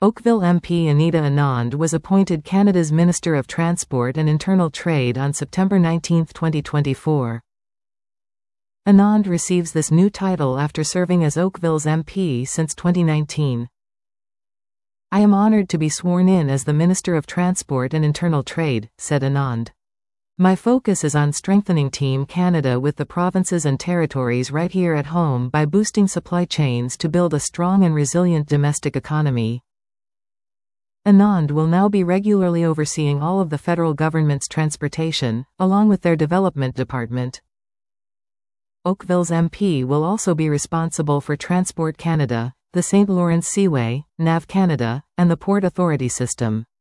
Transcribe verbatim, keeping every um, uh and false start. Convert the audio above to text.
Oakville M P Anita Anand was appointed Canada's Minister of Transport and Internal Trade on September nineteenth twenty twenty-four. Anand receives this new title after serving as Oakville's M P since twenty nineteen. "I am honoured to be sworn in as the Minister of Transport and Internal Trade," said Anand. "My focus is on strengthening Team Canada with the provinces and territories right here at home by boosting supply chains to build a strong and resilient domestic economy." Anand will now be regularly overseeing all of the federal government's transportation, along with their development department. Oakville's M P will also be responsible for Transport Canada, the Saint Lawrence Seaway, N A V Canada, and the Port Authority system.